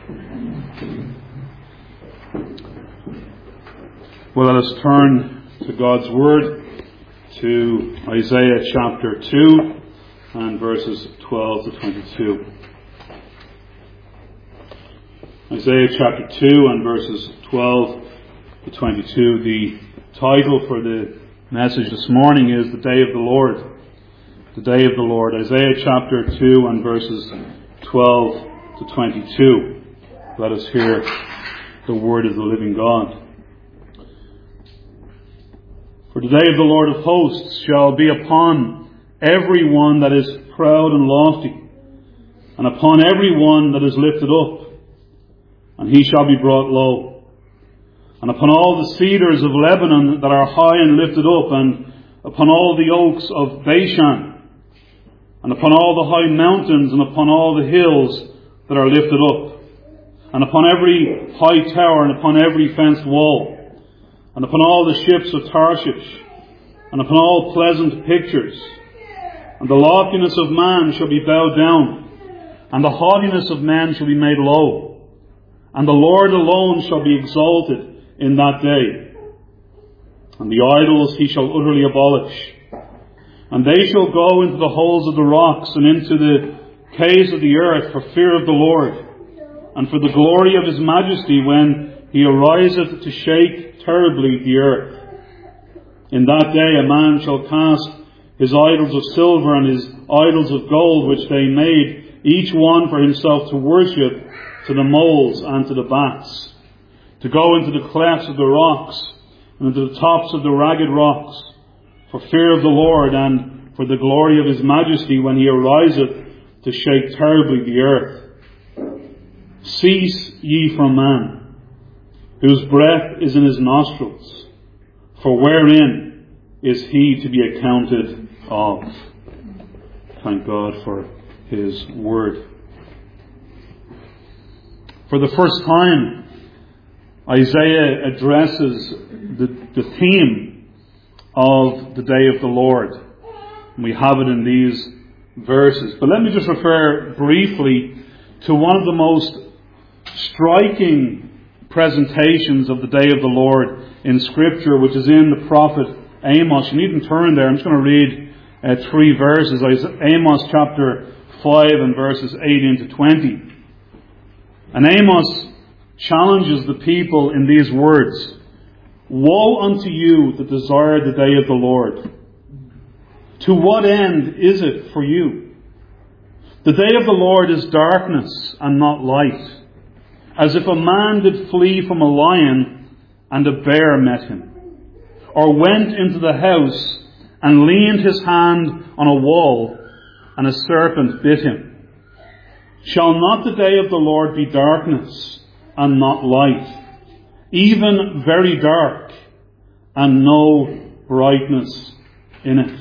Well, let us turn to God's Word, to Isaiah chapter 2 and verses 12 to 22. Isaiah chapter 2 and verses 12 to 22. The title for the message this morning is The Day of the Lord. The Day of the Lord. Isaiah chapter 2 and verses 12 to 22. Let us hear the word of the living God. For the day of the Lord of hosts shall be upon every one that is proud and lofty, and upon every one that is lifted up, and he shall be brought low. And upon all the cedars of Lebanon that are high and lifted up, and upon all the oaks of Bashan, and upon all the high mountains, and upon all the hills that are lifted up, and upon every high tower, and upon every fenced wall, and upon all the ships of Tarshish, and upon all pleasant pictures. And the loftiness of man shall be bowed down, and the haughtiness of men shall be made low. And the Lord alone shall be exalted in that day. And the idols he shall utterly abolish. And they shall go into the holes of the rocks, and into the caves of the earth, for fear of the Lord, and for the glory of his majesty, when he ariseth to shake terribly the earth. In that day a man shall cast his idols of silver and his idols of gold, which they made, each one for himself to worship, to the moles and to the bats, to go into the clefts of the rocks, and into the tops of the ragged rocks, for fear of the Lord, and for the glory of his majesty, when he ariseth to shake terribly the earth. Cease ye from man, whose breath is in his nostrils, for wherein is he to be accounted of? Thank God for his word. For the first time, Isaiah addresses the theme of the day of the Lord. And we have it in these verses. But let me just refer briefly to one of the most striking presentations of the day of the Lord in Scripture, which is in the prophet Amos. You needn't turn there. I'm just going to read 3 verses. Amos chapter 5 and verses 18 to 20. And Amos challenges the people in these words: Woe unto you that desire the day of the Lord! To what end is it for you? The day of the Lord is darkness and not light, as if a man did flee from a lion and a bear met him, or went into the house and leaned his hand on a wall and a serpent bit him. Shall not the day of the Lord be darkness and not light, even very dark, and no brightness in it?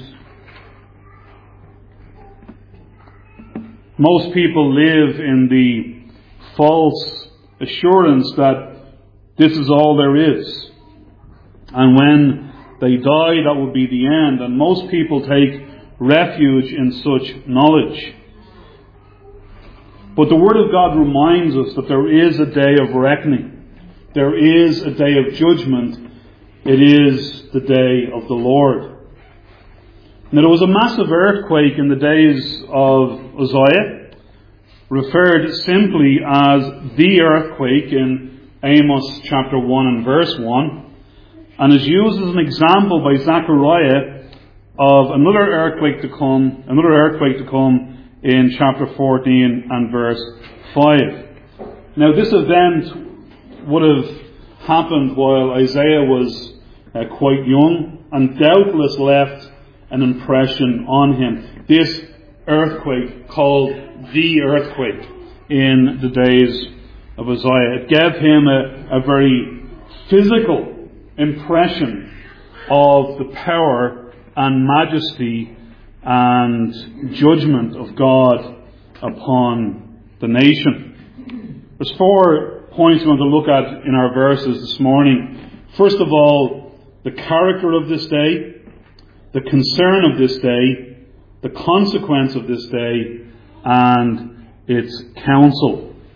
Most people live in the false assurance that this is all there is, and when they die, that will be the end. And most people take refuge in such knowledge. But the Word of God reminds us that there is a day of reckoning. There is a day of judgment. It is the day of the Lord. Now, there was a massive earthquake in the days of Uzziah, referred simply as the earthquake in Amos chapter 1 and verse 1, and is used as an example by Zechariah of another earthquake to come in chapter 14 and verse 5. Now, this event would have happened while Isaiah was quite young, and doubtless left an impression on him. This earthquake, called the earthquake in the days of Uzziah, it gave him a very physical impression of the power and majesty and judgment of God upon the nation. There's 4 points we're going to look at in our verses this morning. First of all, the character of this day, the concern of this day, the consequence of this day, and its counsel.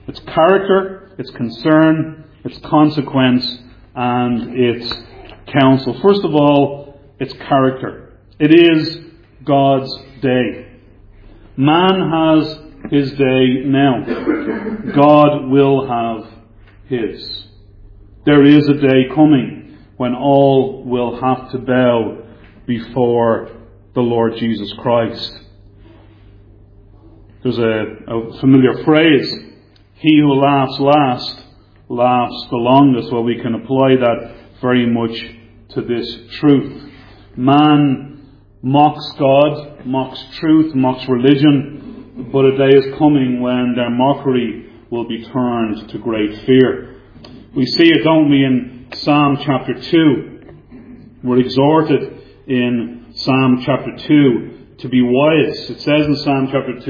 Its character, its concern, its consequence, and its counsel. First of all, its character. It is God's day. Man has his day now. God will have his. There is a day coming when all will have to bow before the Lord Jesus Christ. There's a familiar phrase, he who laughs last laughs the longest. Well, we can apply that very much to this truth. Man mocks God, mocks truth, mocks religion, but a day is coming when their mockery will be turned to great fear. We see it, don't we, in Psalm chapter 2. We're exhorted in Psalm chapter 2 to be wise. It says in Psalm chapter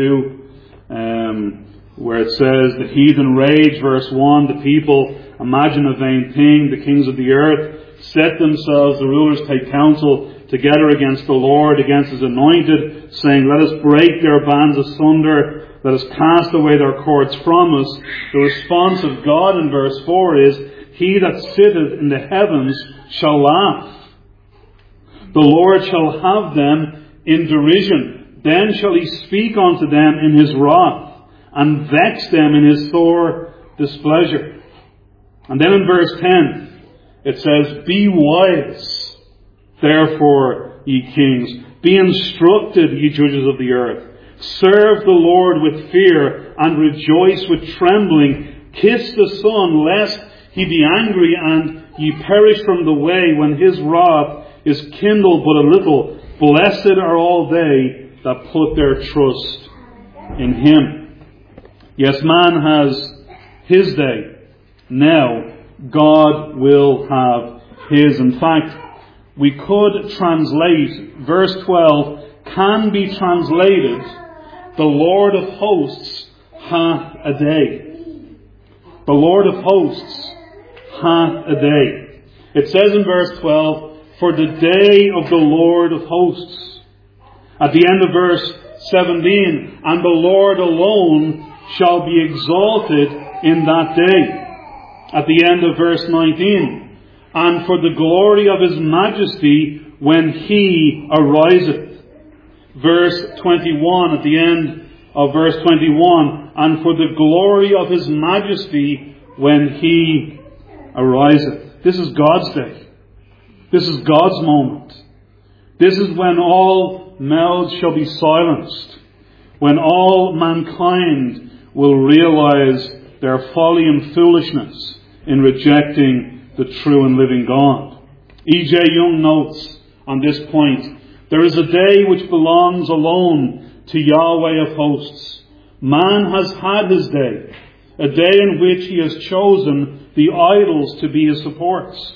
2, where it says, the heathen rage, verse 1, the people imagine a vain thing, the kings of the earth set themselves, the rulers take counsel together against the Lord, against his anointed, saying, let us break their bands asunder, let us cast away their cords from us. The response of God in verse 4 is, he that sitteth in the heavens shall laugh. The Lord shall have them in derision. Then shall he speak unto them in his wrath, and vex them in his sore displeasure. And then in verse 10, it says, be wise, therefore, ye kings. Be instructed, ye judges of the earth. Serve the Lord with fear, and rejoice with trembling. Kiss the Son, lest he be angry, and ye perish from the way, when his wrath is kindled but a little. Blessed are all they that put their trust in him. Yes, man has his day. Now, God will have his. In fact, we could translate, verse 12 can be translated, the Lord of hosts hath a day. The Lord of hosts hath a day. It says in verse 12, for the day of the Lord of hosts. At the end of verse 17, and the Lord alone shall be exalted in that day. At the end of verse 19, and for the glory of his majesty when he ariseth. Verse 21, at the end of verse 21, and for the glory of his majesty when he ariseth. This is God's day. This is God's moment. This is when all mouths shall be silenced, when all mankind will realize their folly and foolishness in rejecting the true and living God. E.J. Young notes on this point, there is a day which belongs alone to Yahweh of hosts. Man has had his day, a day in which he has chosen the idols to be his supports.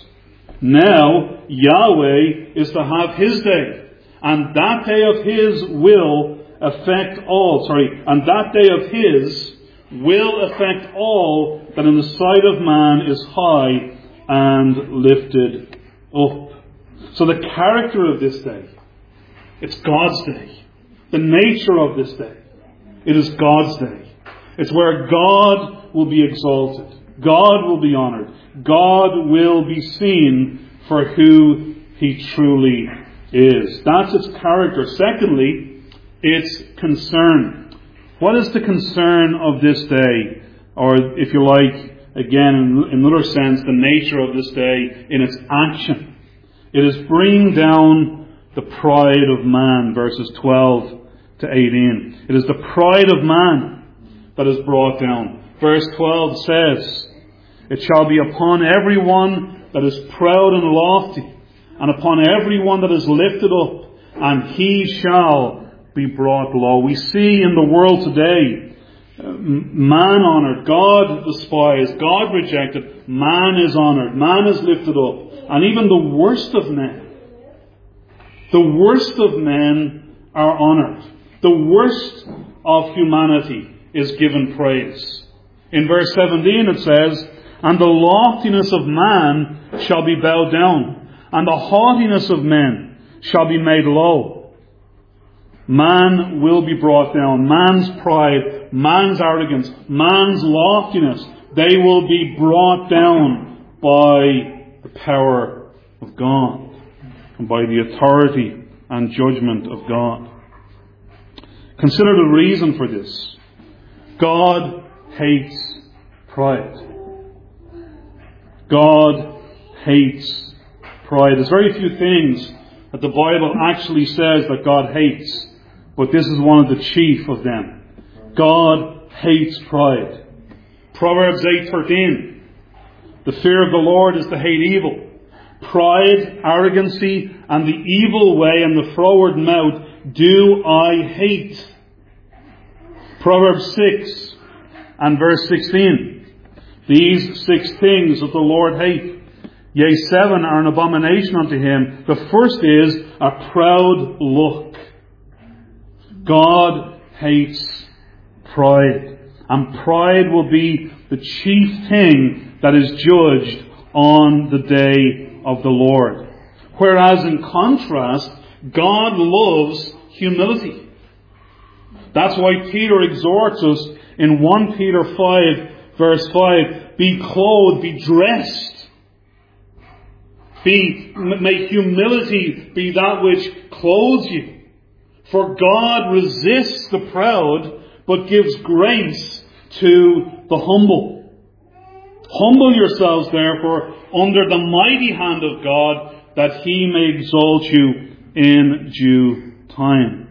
Now, Yahweh is to have his day, and that day of his will affect all, and that day of his will affect all that in the sight of man is high and lifted up. So the character of this day, it's God's day. The nature of this day, it is God's day. It's where God will be exalted. God will be honoured. God will be seen for who he truly is. That's its character. Secondly, its concern. What is the concern of this day? Or, if you like, again, in another sense, the nature of this day in its action. It is bringing down the pride of man, verses 12 to 18. It is the pride of man that is brought down. Verse 12 says, it shall be upon everyone that is proud and lofty, and upon everyone that is lifted up, and he shall be brought low. We see in the world today, man honoured, God despised, God rejected, man is honoured, man is lifted up, and even the worst of men are honoured. The worst of humanity is given praise. In verse 17 it says, and the loftiness of man shall be bowed down, and the haughtiness of men shall be made low. Man will be brought down. Man's pride, man's arrogance, man's loftiness, they will be brought down by the power of God and by the authority and judgment of God. Consider the reason for this. God hates pride. God hates pride. There's very few things that the Bible actually says that God hates, but this is one of the chief of them. God hates pride. Proverbs 8:13. The fear of the Lord is to hate evil. Pride, arrogancy, and the evil way and the froward mouth do I hate. Proverbs 6 and verse 16. These 6 things that the Lord hates, yea, 7 are an abomination unto him. The first is a proud look. God hates pride. And pride will be the chief thing that is judged on the day of the Lord. Whereas in contrast, God loves humility. That's why Peter exhorts us in 1 Peter 5 verse 5, be clothed, be dressed. May humility be that which clothes you. For God resists the proud, but gives grace to the humble. Humble yourselves, therefore, under the mighty hand of God, that he may exalt you in due time.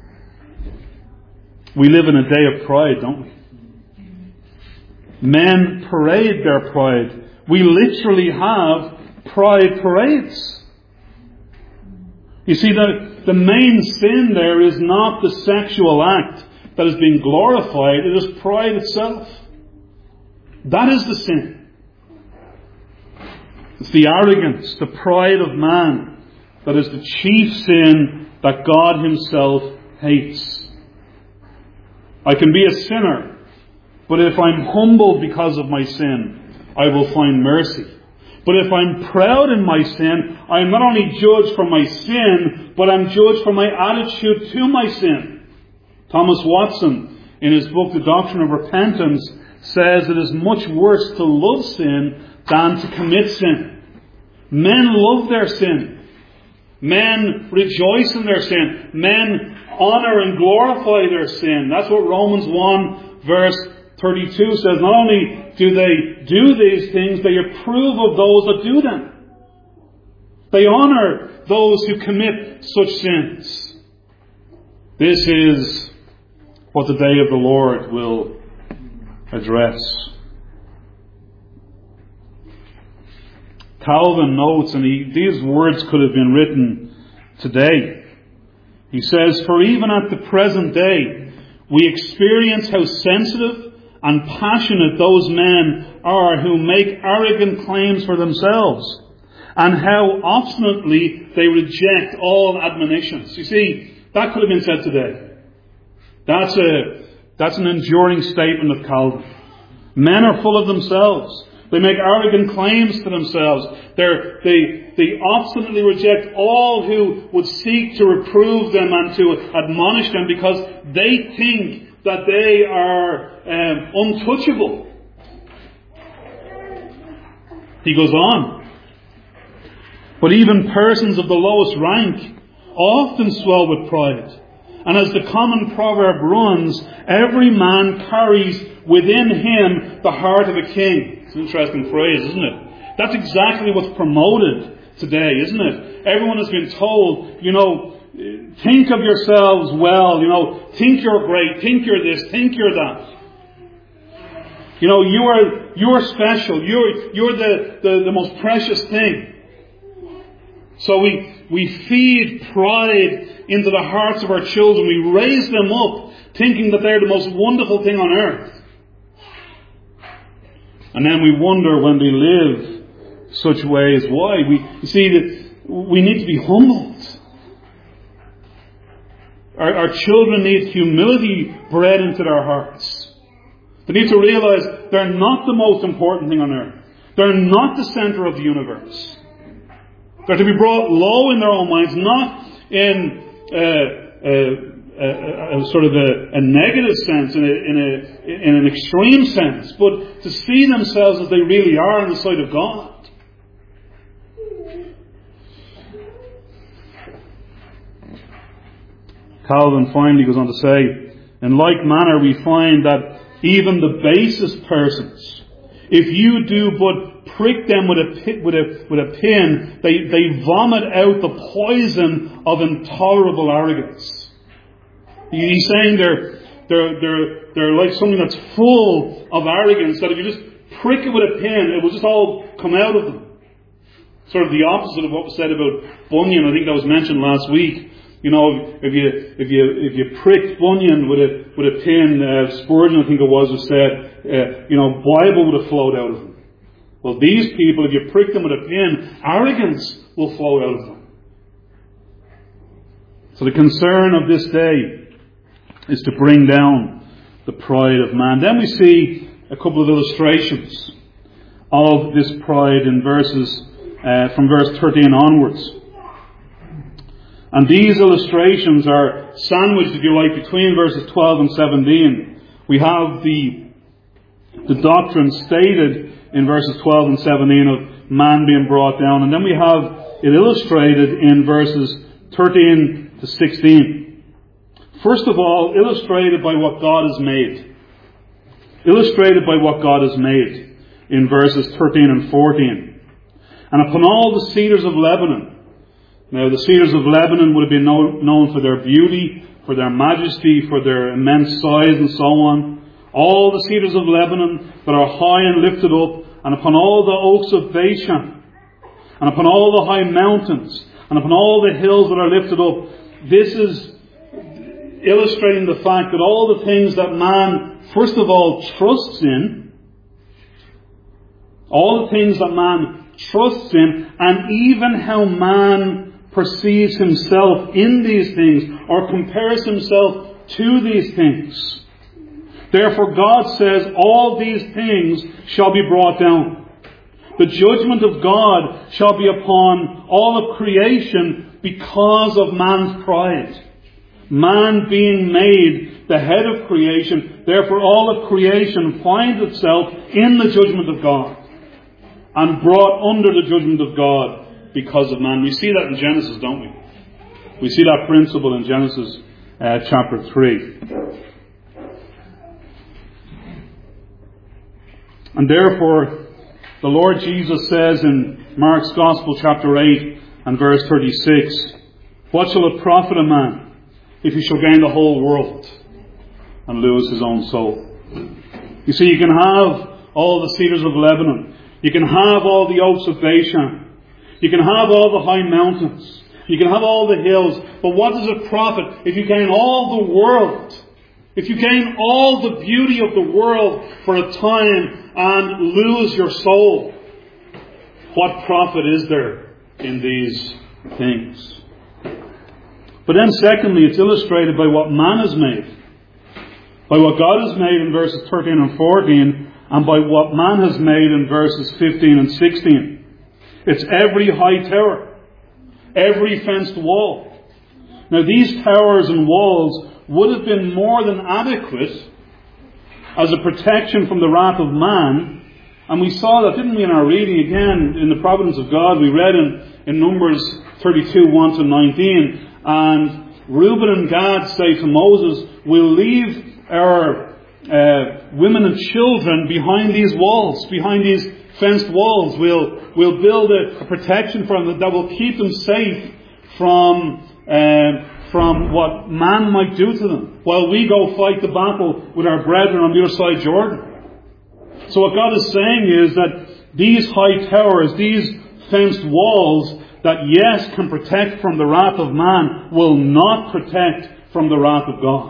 We live in a day of pride, don't we? Men parade their pride. We literally have pride parades. You see, the main sin there is not the sexual act that is being glorified. It is pride itself. That is the sin. It's the arrogance, the pride of man that is the chief sin that God himself hates. I can be a sinner, but if I'm humbled because of my sin, I will find mercy. But if I'm proud in my sin, I am not only judged for my sin, but I'm judged for my attitude to my sin. Thomas Watson, in his book, The Doctrine of Repentance, says it is much worse to love sin than to commit sin. Men love their sin. Men rejoice in their sin. Men honour and glorify their sin. That's what Romans 1 verse 32 says. Not only do they do these things, they approve of those that do them. They honour those who commit such sins. This is what the day of the Lord will address. Calvin notes, and these words could have been written today. He says, for even at the present day, we experience how sensitive and passionate those men are who make arrogant claims for themselves, and how obstinately they reject all admonitions. You see, that could have been said today. That's an enduring statement of Calvin. Men are full of themselves. They make arrogant claims to themselves. They obstinately reject all who would seek to reprove them and to admonish them, because they think that they are untouchable. He goes on. But even persons of the lowest rank often swell with pride. And as the common proverb runs, every man carries within him the heart of a king. It's an interesting phrase, isn't it? That's exactly what's promoted today, isn't it? Everyone has been told, think of yourselves well, think you're great, think you're this, think you're that. You're special, you're the most precious thing. So we feed pride into the hearts of our children. We raise them up thinking that they're the most wonderful thing on earth. And then we wonder when they live such ways, why? You see that we need to be humbled. Our children need humility bred into their hearts. They need to realize they're not the most important thing on earth. They're not the center of the universe. They're to be brought low in their own minds, not in sort of a negative sense, in an extreme sense, but to see themselves as they really are in the sight of God. Calvin finally goes on to say, in like manner we find that even the basest persons, if you do but prick them with a pin, they vomit out the poison of intolerable arrogance. He's saying they're like something that's full of arrogance, that if you just prick it with a pin, it will just all come out of them. Sort of the opposite of what was said about Bunyan. I think that was mentioned last week. You know, if you pricked Bunyan with a pin, Spurgeon, I think it was, who said, Bible would have flowed out of them. Well, these people, if you prick them with a pin, arrogance will flow out of them. So the concern of this day is to bring down the pride of man. Then we see a couple of illustrations of this pride in verses from verse 13 onwards. And these illustrations are sandwiched, if you like, between verses 12 and 17. We have the doctrine stated in verses 12 and 17 of man being brought down. And then we have it illustrated in verses 13 to 16. First of all, illustrated by what God has made. Illustrated by what God has made in verses 13 and 14. And upon all the cedars of Lebanon. Now, the cedars of Lebanon would have been known for their beauty, for their majesty, for their immense size, and so on. All the cedars of Lebanon that are high and lifted up, and upon all the oaks of Bashan, and upon all the high mountains, and upon all the hills that are lifted up. This is illustrating the fact that all the things that man, first of all, trusts in, all the things that man trusts in, and even how man perceives himself in these things, or compares himself to these things. Therefore God says all these things shall be brought down. The judgment of God shall be upon all of creation because of man's pride. Man being made the head of creation, therefore all of creation finds itself in the judgment of God and brought under the judgment of God because of man. We see that in Genesis, don't we? We see that principle in Genesis chapter 3. And therefore, the Lord Jesus says in Mark's Gospel chapter 8 and verse 36, what shall it profit a man if he shall gain the whole world and lose his own soul? You see, you can have all the cedars of Lebanon. You can have all the oaks of Bashan. You can have all the high mountains. You can have all the hills. But what does it profit if you gain all the world? If you gain all the beauty of the world for a time and lose your soul? What profit is there in these things? But then secondly, it's illustrated by what man has made. By what God has made in verses 13 and 14, and by what man has made in verses 15 and 16. It's every high tower, every fenced wall. Now these towers and walls would have been more than adequate as a protection from the wrath of man. And we saw that, didn't we, in our reading again, in the providence of God. We read in Numbers 32, 1 to 19. And Reuben and Gad say to Moses, we'll leave our women and children behind these walls, behind these fenced walls. We'll build a protection for them that will keep them safe from what man might do to them, while we go fight the battle with our brethren on the other side of Jordan. So what God is saying is that these high towers, these fenced walls, that yes, can protect from the wrath of man, will not protect from the wrath of God.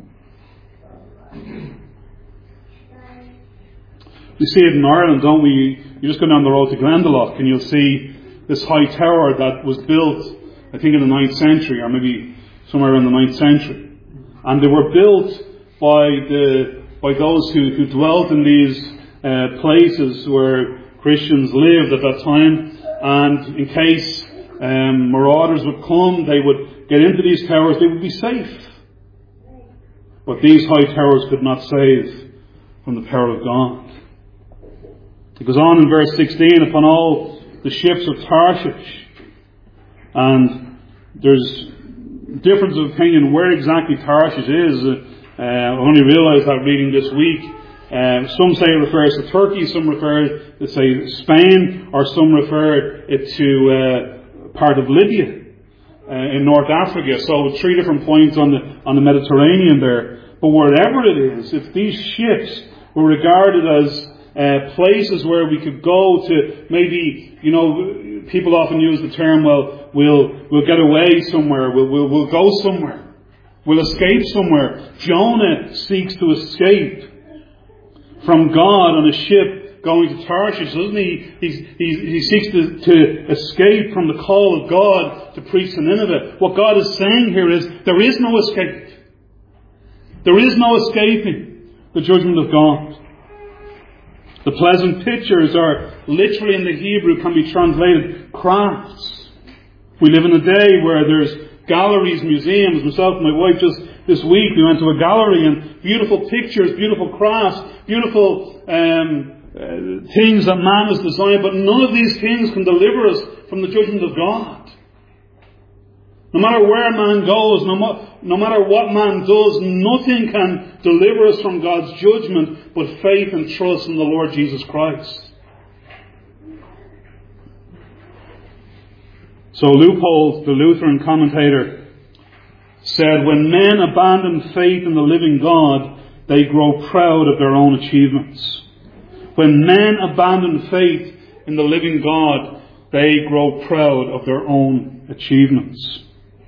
We see it in Ireland, don't we? You just go down the road to Glendalough and you'll see this high tower that was built, I think, in the 9th century, or maybe somewhere around the 9th century. And they were built by those who dwelt in these places where Christians lived at that time. And in case marauders would come, they would get into these towers, they would be safe. But these high towers could not save from the power of God. It goes on in verse 16, upon all the ships of Tarshish. And there's difference of opinion where exactly Tarshish is. I only realised that reading this week. Some say it refers to Turkey, some refer to say Spain, or some refer it to part of Libya in North Africa. So 3 different points on the Mediterranean there. But wherever it is, if these ships were regarded as places where we could go to maybe, people often use the term, well, we'll get away somewhere, we'll go somewhere, we'll escape somewhere. Jonah seeks to escape from God on a ship going to Tarshish, doesn't he? He seeks to escape from the call of God to preach to Nineveh. What God is saying here is, there is no escape. There is no escaping the judgment of God. The pleasant pictures are literally in the Hebrew can be translated crafts. We live in a day where there's galleries, museums. Myself and my wife just this week we went to a gallery, and beautiful pictures, beautiful crafts, beautiful things that man has designed. But none of these things can deliver us from the judgment of God. No matter where man goes, no matter what man does, nothing can deliver us from God's judgment but faith and trust in the Lord Jesus Christ. So Leupold, the Lutheran commentator, said, when men abandon faith in the living God, they grow proud of their own achievements. When men abandon faith in the living God, they grow proud of their own achievements.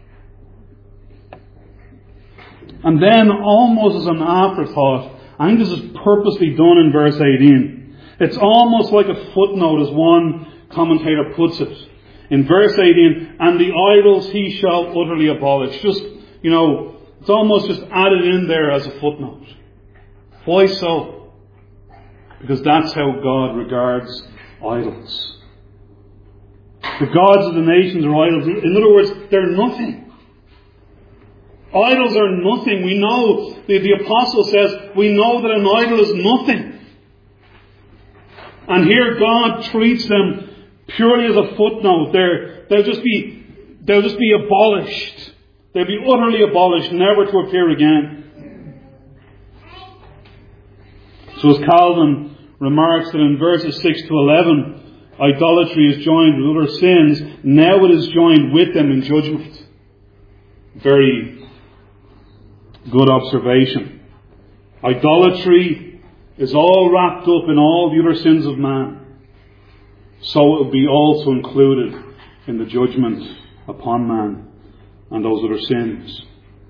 And then, almost as an afterthought, I think this is purposely done in verse 18. It's almost like a footnote, as one commentator puts it. In verse 18, and the idols he shall utterly abolish. Just, it's almost just added in there as a footnote. Why so? Because that's how God regards idols. The gods of the nations are idols. In other words, they're nothing. Idols are nothing. We know, the apostle says, we know that an idol is nothing. And here God treats them purely as a footnote. They'll just be abolished. They'll be utterly abolished, never to appear again. So as Calvin remarks that in verses 6 to 11, idolatry is joined with other sins. Now it is joined with them in judgment. Very good observation. Idolatry is all wrapped up in all the other sins of man. So it will be also included in the judgment upon man and those other sins.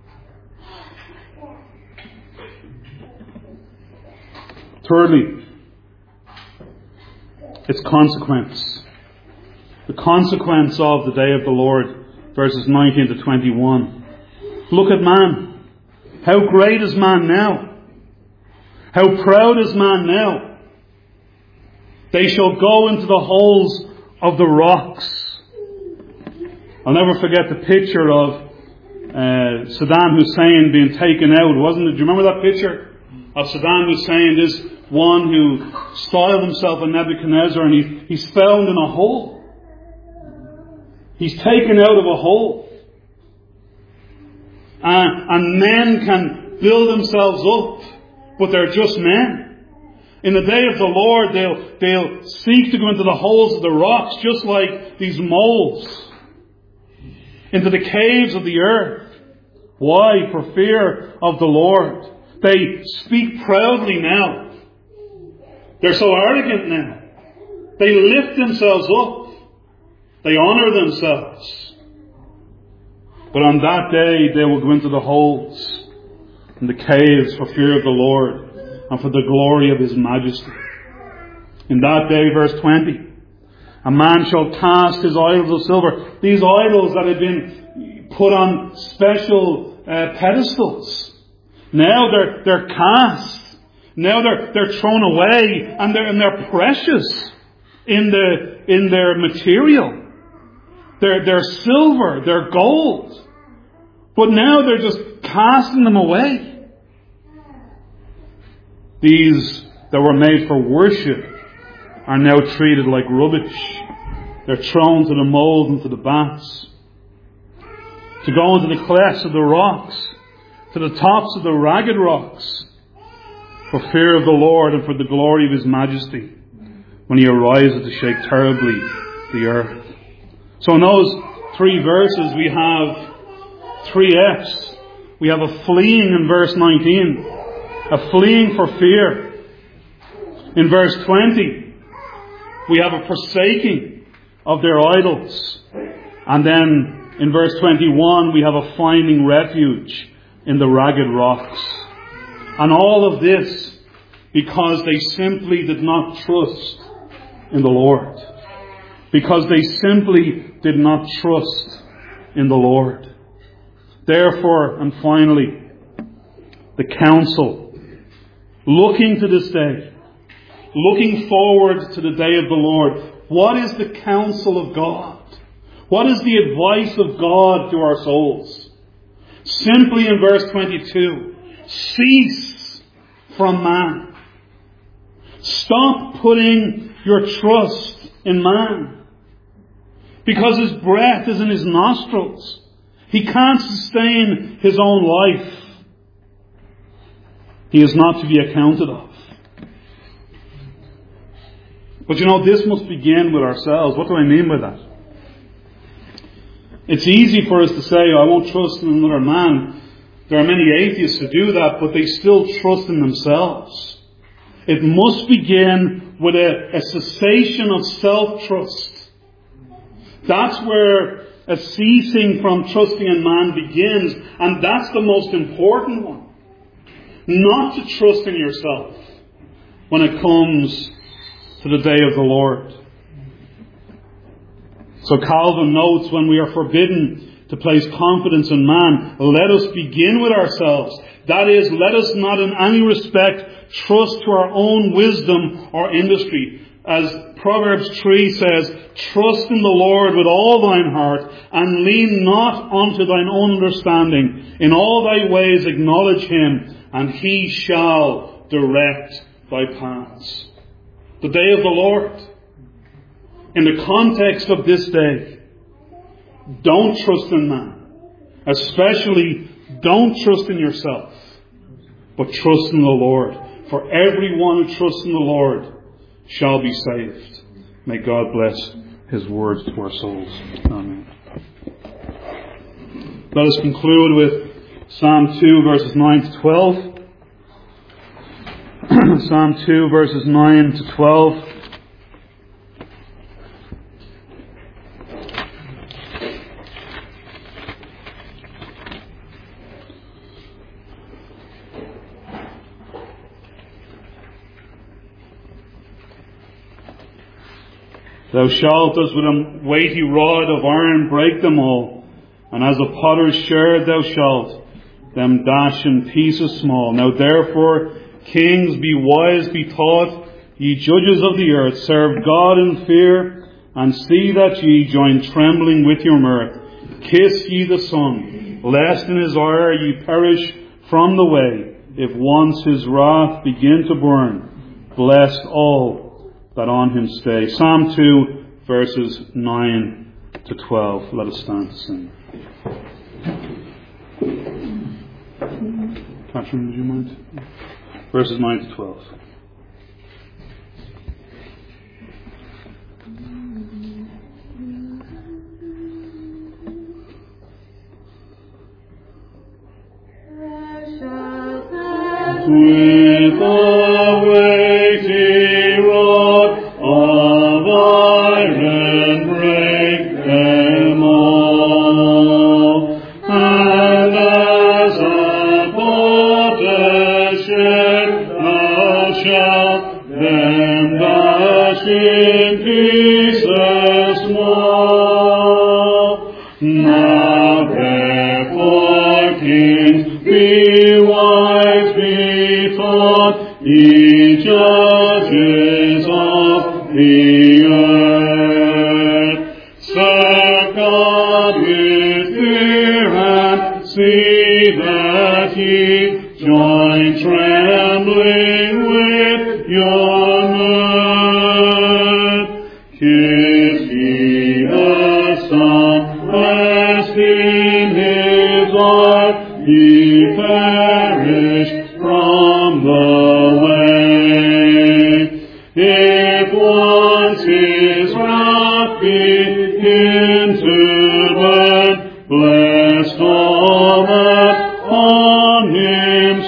Thirdly, its consequence. The consequence of the day of the Lord, verses 19 to 21. Look at man. How great is man now? How proud is man now? They shall go into the holes of the rocks. I'll never forget the picture of Saddam Hussein being taken out, wasn't it? Do you remember that picture of Saddam Hussein, this one who styled himself a Nebuchadnezzar, and he's found in a hole. He's taken out of a hole. And men can build themselves up, but they're just men. In the day of the Lord, they'll seek to go into the holes of the rocks, just like these moles, into the caves of the earth. Why? For fear of the Lord. They speak proudly now. They're so arrogant now. They lift themselves up. They honour themselves. But on that day they will go into the holes and the caves for fear of the Lord and for the glory of His majesty. In that day, verse 20, a man shall cast his idols of silver. These idols that had been put on special pedestals. Now they're cast. Now they're thrown away, and they're precious in their material. They're silver, they're gold. But now they're just casting them away. These that were made for worship are now treated like rubbish. They're thrown to the mould and to the bats. To go into the clefts of the rocks, to the tops of the ragged rocks, for fear of the Lord and for the glory of His majesty, when He arises to shake terribly the earth. So in those 3 verses we have 3 F's. We have a fleeing in verse 19, a fleeing for fear. In verse 20, we have a forsaking of their idols. And then in verse 21, we have a finding refuge in the ragged rocks. And all of this because they simply did not trust in the Lord. Because they simply did not trust in the Lord. Therefore, and finally, the counsel, looking to this day, looking forward to the day of the Lord. What is the counsel of God? What is the advice of God to our souls? Simply in verse 22, cease from man. Stop putting your trust in man. Because his breath is in his nostrils. He can't sustain his own life. He is not to be accounted of. But this must begin with ourselves. What do I mean by that? It's easy for us to say, I won't trust in another man. There are many atheists who do that, but they still trust in themselves. It must begin with a cessation of self-trust. That's where a ceasing from trusting in man begins, and that's the most important one. Not to trust in yourself when it comes to the day of the Lord. So Calvin notes, when we are forbidden to place confidence in man, let us begin with ourselves. That is, let us not in any respect trust to our own wisdom or industry. As Proverbs 3 says, trust in the Lord with all thine heart, and lean not unto thine own understanding. In all thy ways acknowledge him, and he shall direct thy paths. The day of the Lord. In the context of this day, don't trust in man. Especially, don't trust in yourself, but trust in the Lord. For everyone who trusts in the Lord shall be saved. May God bless his words to our souls. Amen. Let us conclude with Psalm 2, verses 9 to 12. Psalm 2, verses 9 to 12. Thou shalt as with a weighty rod of iron break them all, and as a potter's sherd thou shalt them dash in pieces small. Now therefore, kings, be wise, be taught, ye judges of the earth, serve God in fear, and see that ye join trembling with your mirth. Kiss ye the Son, lest in his ire ye perish from the way. If once his wrath begin to burn, blessed all that on him stay. Psalm 2, verses 9 to 12. Let us stand to sing. Catherine, would you mind? Verses 9 to 12. With a weighty rod of iron break them all, and as a potter's sherd thou shalt them dash in pieces small. Now therefore, kings, be wise, be taught, ye judges of the earth. Serve God with fear, and see that ye join trembling with Kissed he the Son, blessed in his heart, he perished from the way. If once his wrath begin to burn, blessed all that on him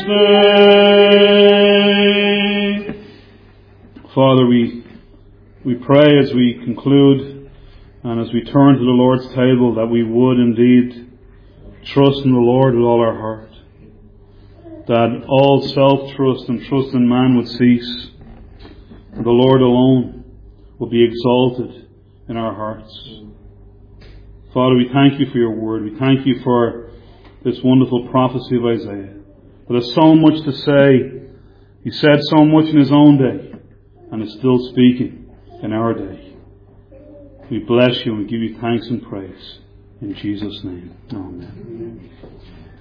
stay. Father, we pray as we conclude and as we turn to the Lord's table that we would indeed trust in the Lord with all our heart, that all self-trust and trust in man would cease, and the Lord alone will be exalted in our hearts. Father, we thank you for your word. We thank you for this wonderful prophecy of Isaiah. There's so much to say. He said so much in his own day and is still speaking in our day. We bless you and we give you thanks and praise. In Jesus' name. Amen.